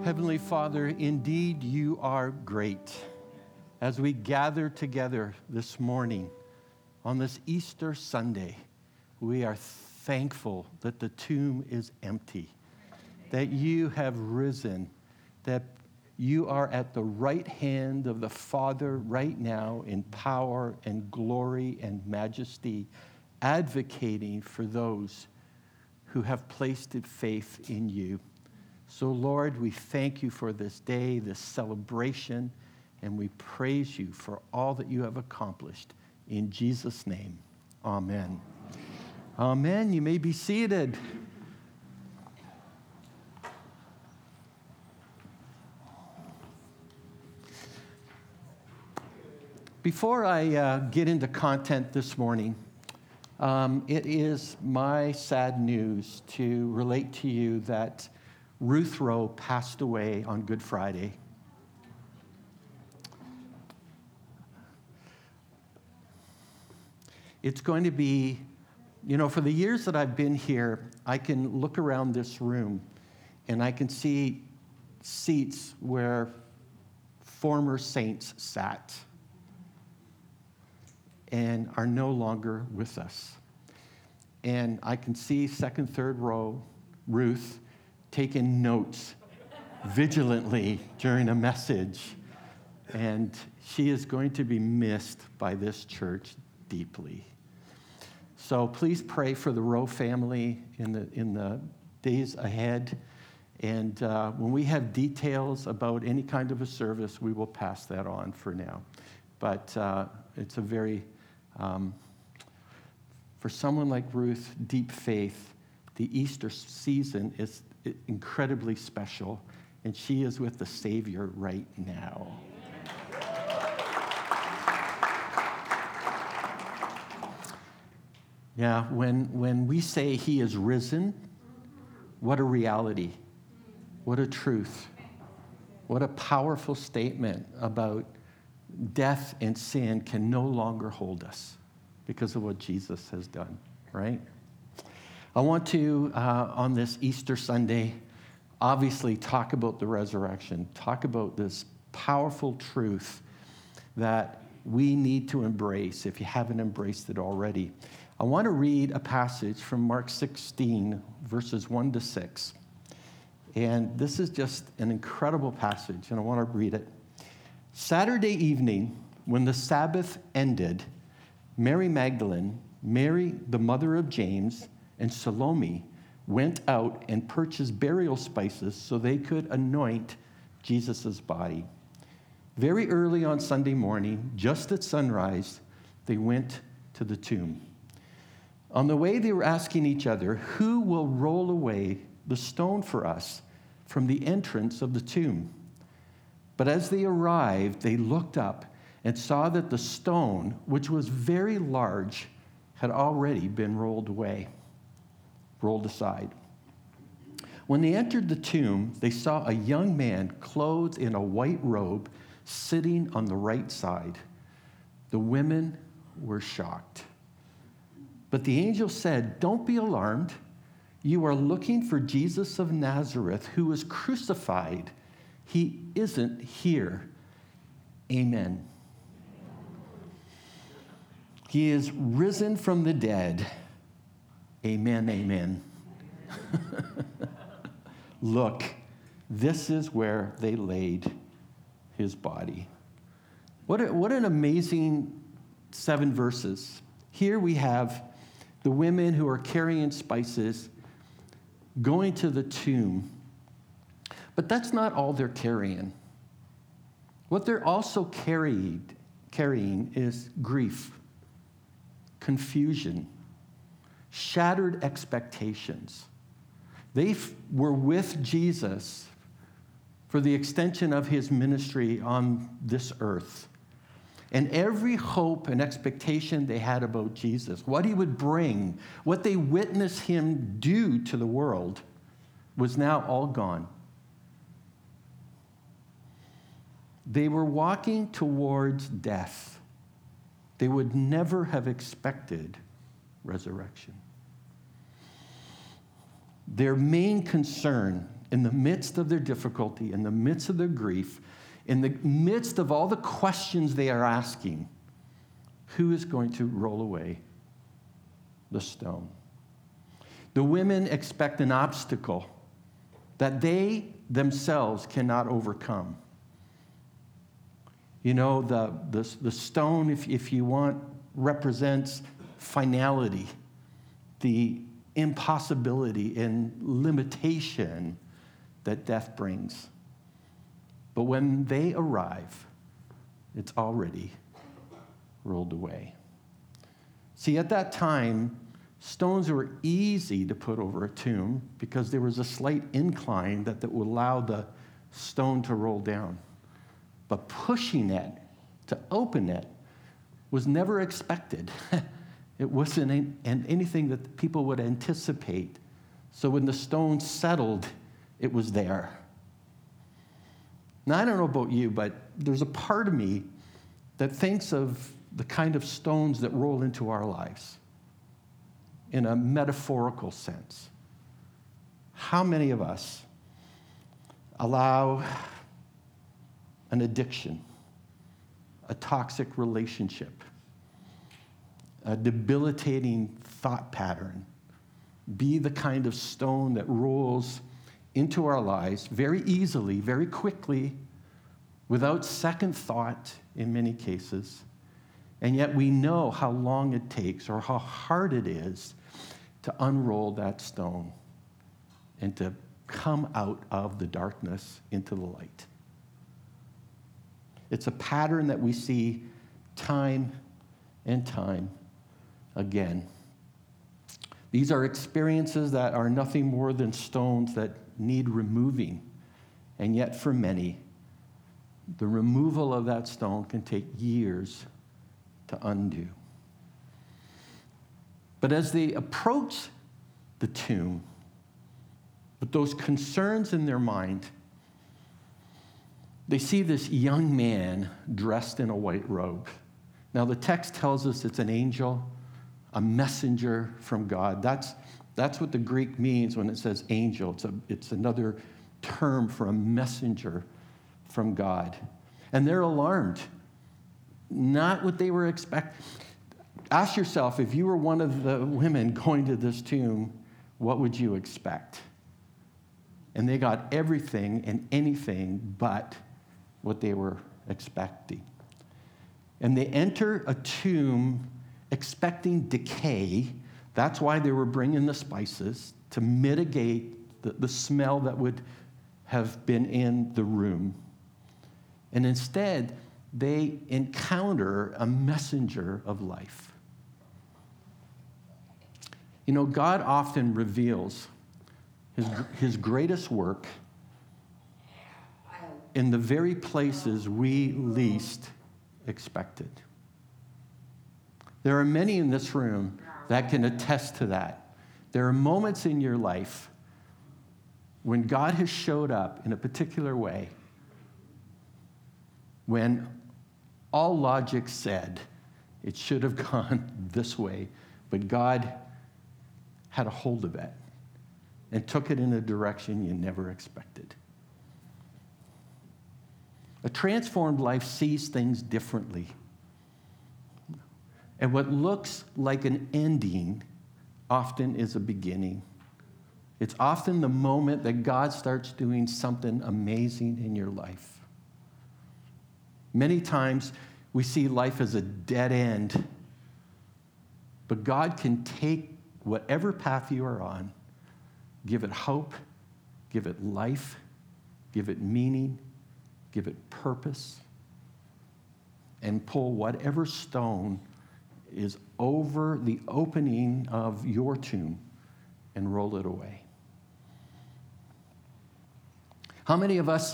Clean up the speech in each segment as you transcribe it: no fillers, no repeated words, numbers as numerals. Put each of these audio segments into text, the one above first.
Heavenly Father, indeed you are great. As we gather together this morning on this Easter Sunday, we are thankful that the tomb is empty, that you have risen, that you are at the right hand of the Father right now in power and glory and majesty, advocating for those who have placed faith in you. So, Lord, we thank you for this day, this celebration, and we praise you for all that you have accomplished. In Jesus' name, amen. Amen. You may be seated. Before I get into content this morning, it is my sad news to relate to you that Ruth Rowe passed away on Good Friday. It's going to be, for the years that I've been here, I can look around this room and I can see seats where former saints sat and are no longer with us. And I can see second, third row, Ruth, taking notes vigilantly during a message. And she is going to be missed by this church deeply. So please pray for the Rowe family in the days ahead. And when we have details about any kind of a service, we will pass that on for now. But it's a very, for someone like Ruth, deep faith, the Easter season is incredibly special, and she is with the Savior right now. Yeah, when we say he is risen, what a reality, what a truth, what a powerful statement about death and sin can no longer hold us because of what Jesus has done, right? I want to, on this Easter Sunday, obviously talk about the resurrection, talk about this powerful truth that we need to embrace if you haven't embraced it already. I want to read a passage from Mark 16, verses 1 to 6. And this is just an incredible passage, and I want to read it. Saturday evening, when the Sabbath ended, Mary Magdalene, Mary, the mother of James, and Salome went out and purchased burial spices so they could anoint Jesus' body. Very early on Sunday morning, just at sunrise, they went to the tomb. On the way, they were asking each other, "Who will roll away the stone for us from the entrance of the tomb?" But as they arrived, they looked up and saw that the stone, which was very large, had already been rolled aside. When they entered the tomb, they saw a young man clothed in a white robe sitting on the right side. The women were shocked. But the angel said, "Don't be alarmed. You are looking for Jesus of Nazareth, who was crucified. He isn't here. Amen. He is risen from the dead. Amen, amen." Look, this is where they laid his body. What an amazing 7 verses. Here we have the women who are carrying spices going to the tomb. But that's not all they're carrying. What they're also carrying is grief, confusion, shattered expectations. They were with Jesus for the extension of his ministry on this earth. And every hope and expectation they had about Jesus, what he would bring, what they witnessed him do to the world, was now all gone. They were walking towards death. They would never have expected resurrection. Their main concern in the midst of their difficulty, in the midst of their grief, in the midst of all the questions they are asking, who is going to roll away the stone? The women expect an obstacle that they themselves cannot overcome. You know, the stone, if you want, represents finality, the impossibility and limitation that death brings. But when they arrive, it's already rolled away. See, at that time, stones were easy to put over a tomb because there was a slight incline that would allow the stone to roll down. But pushing it to open it was never expected. It wasn't anything that people would anticipate. So when the stone settled, it was there. Now, I don't know about you, but there's a part of me that thinks of the kind of stones that roll into our lives in a metaphorical sense. How many of us allow an addiction, a toxic relationship, a debilitating thought pattern be the kind of stone that rolls into our lives very easily, very quickly, without second thought in many cases, and yet we know how long it takes or how hard it is to unroll that stone and to come out of the darkness into the light. It's a pattern that we see time and time again. These are experiences that are nothing more than stones that need removing. And yet for many, the removal of that stone can take years to undo. But as they approach the tomb, with those concerns in their mind, they see this young man dressed in a white robe. Now, the text tells us it's an angel, a messenger from God. That's what the Greek means when it says angel. It's another term for a messenger from God. And they're alarmed. Not what they were expecting. Ask yourself, if you were one of the women going to this tomb, what would you expect? And they got everything and anything but what they were expecting. And they enter a tomb expecting decay. That's why they were bringing the spices, to mitigate the smell that would have been in the room. And instead, they encounter a messenger of life. You know, God often reveals his greatest work in the very places we least expected. There are many in this room that can attest to that. There are moments in your life when God has showed up in a particular way, when all logic said it should have gone this way, but God had a hold of it and took it in a direction you never expected. A transformed life sees things differently. And what looks like an ending often is a beginning. It's often the moment that God starts doing something amazing in your life. Many times we see life as a dead end, but God can take whatever path you are on, give it hope, give it life, give it meaning, give it purpose, and pull whatever stone is over the opening of your tomb and roll it away. How many of us,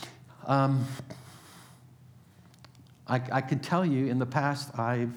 I can tell you in the past, I've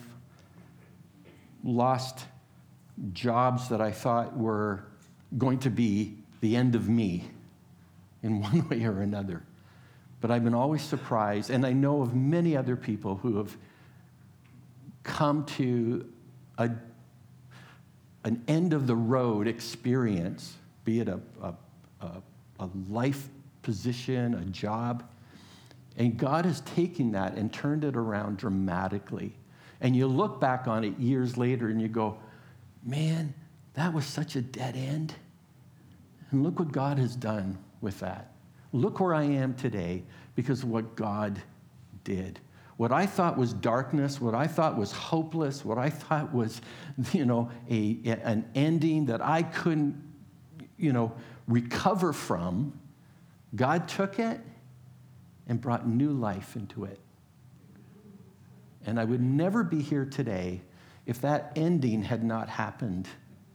lost jobs that I thought were going to be the end of me in one way or another. But I've been always surprised, and I know of many other people who have come to an end of the road experience, be it a a life position, a job. And God has taken that and turned it around dramatically. And you look back on it years later and you go, man, that was such a dead end. And look what God has done with that. Look where I am today because of what God did. What I thought was darkness, what I thought was hopeless, what I thought was, an ending that I couldn't, recover from, God took it and brought new life into it. And I would never be here today if that ending had not happened.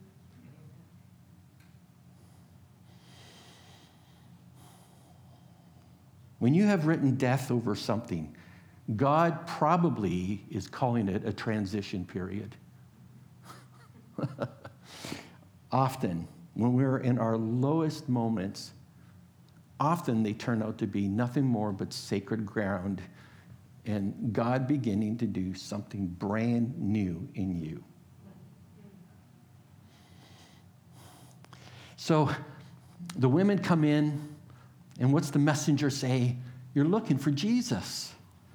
When you have written death over something, God probably is calling it a transition period. Often, when we're in our lowest moments, often they turn out to be nothing more but sacred ground and God beginning to do something brand new in you. So the women come in, and what's the messenger say? You're looking for Jesus.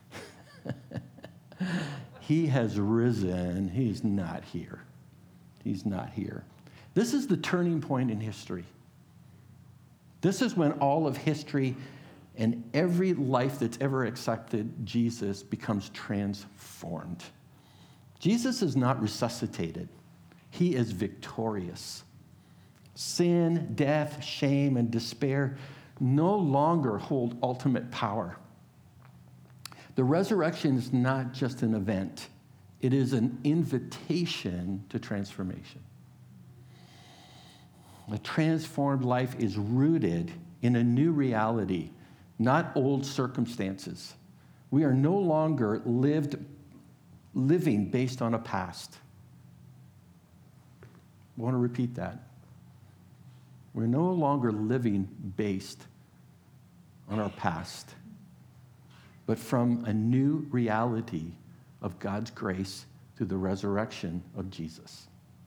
He has risen. He's not here. He's not here. This is the turning point in history. This is when all of history and every life that's ever accepted Jesus becomes transformed. Jesus is not resuscitated. He is victorious. Sin, death, shame, and despair no longer hold ultimate power. The resurrection is not just an event. It is an invitation to transformation. A transformed life is rooted in a new reality, not old circumstances. We are no longer living based on a past. I want to repeat that. We're no longer living based on our past, but from a new reality of God's grace through the resurrection of Jesus.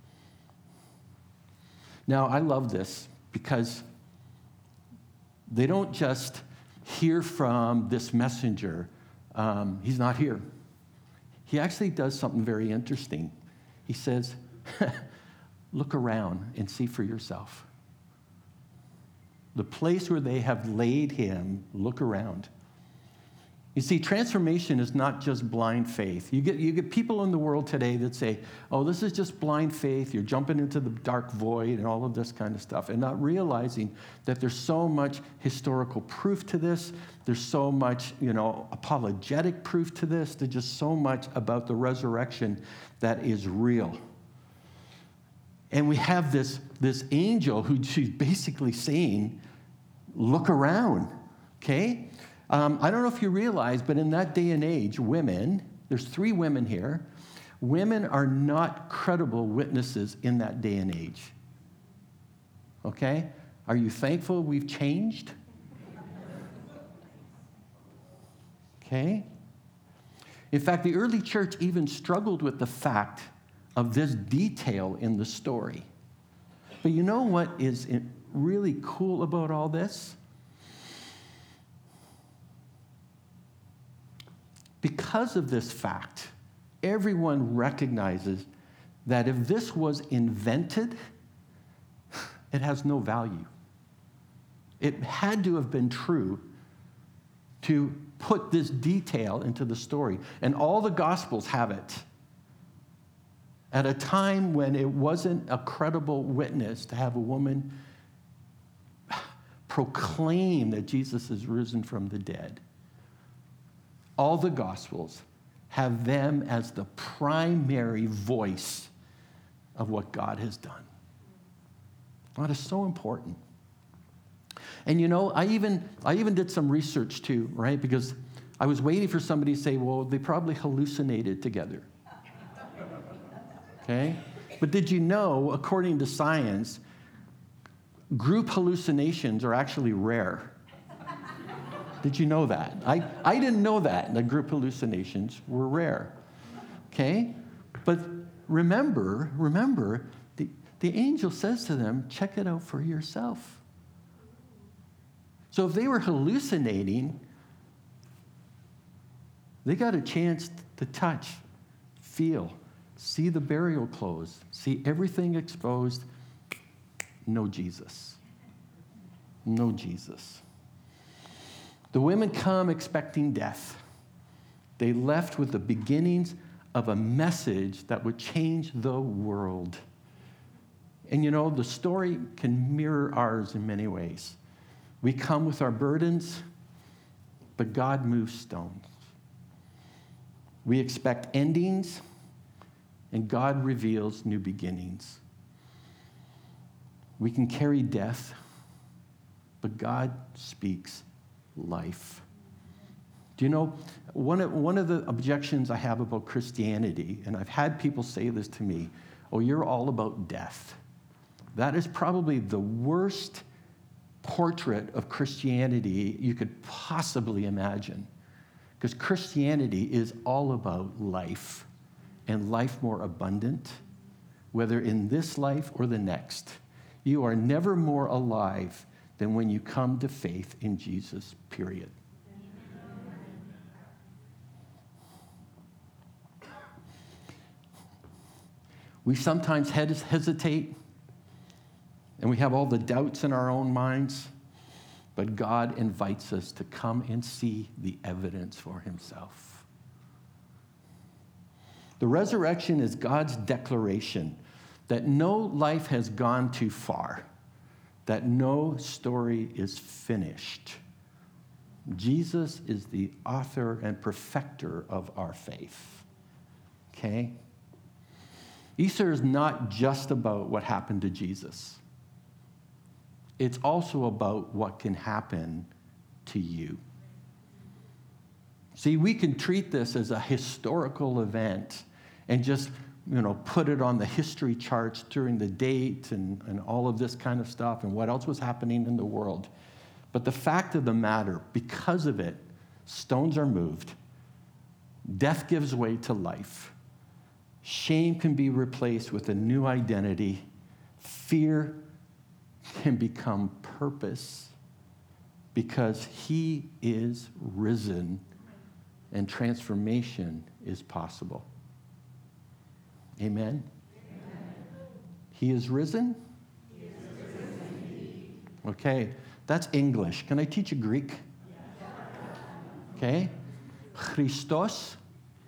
Now, I love this because they don't just hear from this messenger. He's not here. He actually does something very interesting. He says, look around and see for yourself. The place where they have laid him, look around. You see, transformation is not just blind faith. You get people in the world today that say, oh, this is just blind faith. You're jumping into the dark void and all of this kind of stuff, and not realizing that there's so much historical proof to this. There's so much, apologetic proof to this. There's just so much about the resurrection that is real. And we have this angel who she's basically saying, look around, okay? I don't know if you realize, but in that day and age, women, there's 3 women here, women are not credible witnesses in that day and age. Okay? Are you thankful we've changed? Okay? In fact, the early church even struggled with the fact of this detail in the story. But you know what is really cool about all this? Because of this fact, everyone recognizes that if this was invented, it has no value. It had to have been true to put this detail into the story. And all the Gospels have it. At a time when it wasn't a credible witness to have a woman proclaim that Jesus is risen from the dead. All the Gospels have them as the primary voice of what God has done. That is so important. And I even did some research too, right? Because I was waiting for somebody to say, well, they probably hallucinated together. Okay? But did you know, according to science, group hallucinations are actually rare? Did you know that? I didn't know that group hallucinations were rare. Okay? But remember, the angel says to them, check it out for yourself. So if they were hallucinating, they got a chance to touch, feel, see the burial clothes, see everything exposed. No Jesus. No Jesus. The women come expecting death. They left with the beginnings of a message that would change the world. And you know, the story can mirror ours in many ways. We come with our burdens, but God moves stones. We expect endings, and God reveals new beginnings. We can carry death, but God speaks life. Do you know, one of the objections I have about Christianity, and I've had people say this to me, oh, you're all about death. That is probably the worst portrait of Christianity you could possibly imagine. Because Christianity is all about life, and life more abundant, whether in this life or the next. You are never more alive than when you come to faith in Jesus, period. We sometimes hesitate, and we have all the doubts in our own minds, but God invites us to come and see the evidence for himself. The resurrection is God's declaration that no life has gone too far, that no story is finished. Jesus is the author and perfecter of our faith. Okay? Easter is not just about what happened to Jesus. It's also about what can happen to you. See, we can treat this as a historical event and just, put it on the history charts during the date and all of this kind of stuff and what else was happening in the world. But the fact of the matter, because of it, stones are moved. Death gives way to life. Shame can be replaced with a new identity. Fear can become purpose because he is risen and transformation is possible. Amen? Amen. He is risen? He is risen indeed. Okay, that's English. Can I teach you Greek? Yes. Okay. Christos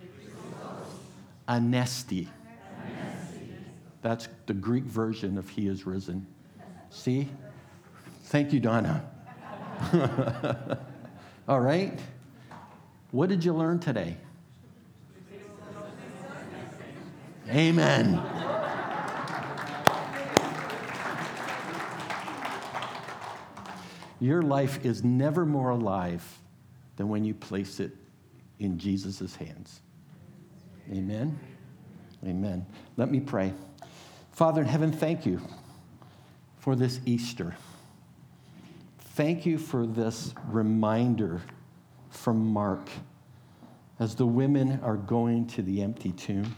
anesti. That's the Greek version of he is risen. See? Thank you, Donna. All right. What did you learn today? Amen. Your life is never more alive than when you place it in Jesus' hands. Amen. Amen. Let me pray. Father in heaven, thank you for this Easter. Thank you for this reminder from Mark as the women are going to the empty tomb.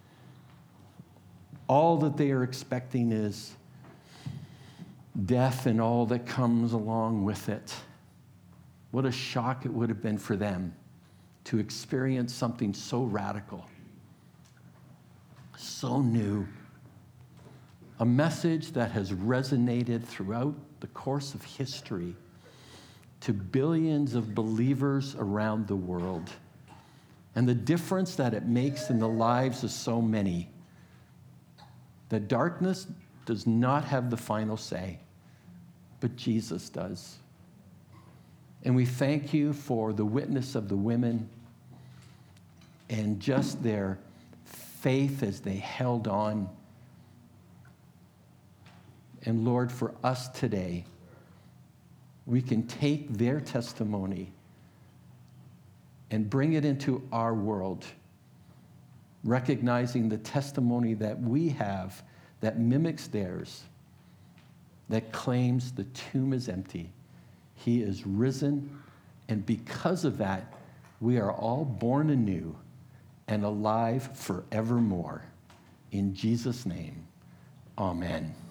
All that they are expecting is death and all that comes along with it. What a shock it would have been for them to experience something so radical, so new. A message that has resonated throughout the course of history to billions of believers around the world, and the difference that it makes in the lives of so many. That darkness does not have the final say, but Jesus does. And we thank you for the witness of the women and just their faith as they held on. And Lord, for us today, we can take their testimony and bring it into our world, recognizing the testimony that we have that mimics theirs, that claims the tomb is empty. He is risen, and because of that, we are all born anew and alive forevermore. In Jesus' name, amen.